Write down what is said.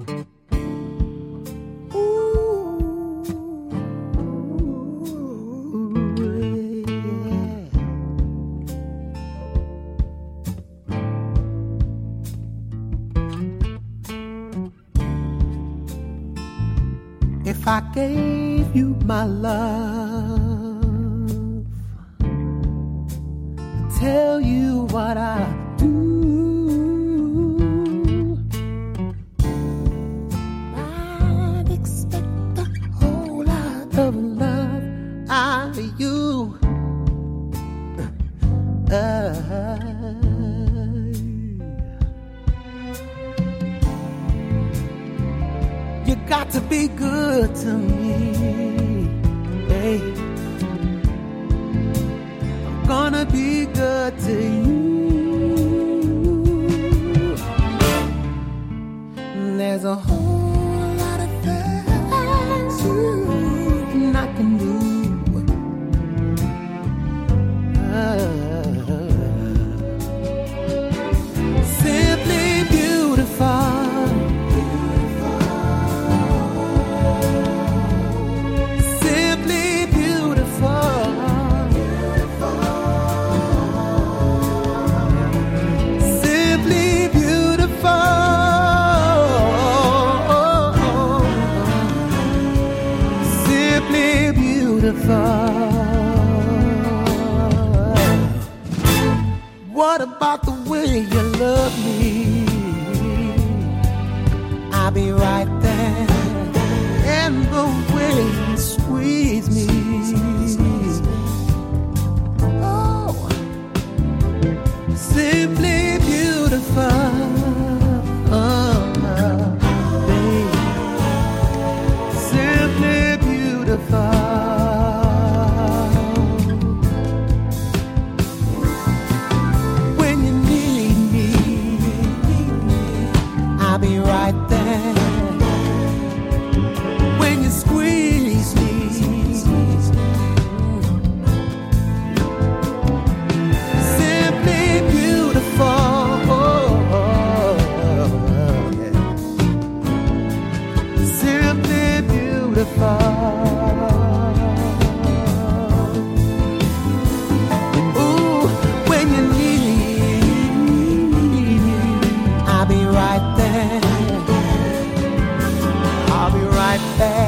If I gave you my love, tell you what I do, I'd expect a whole lot of love out of you. You got to be good to me, hey. I'm gonna be good to you. There's a whole lot of things you I can do. Simply beautiful. What about the way you love me? I'll be right there. And the way you squeeze me, oh, simply beautiful, babe. Simply beautiful. I'll be right there.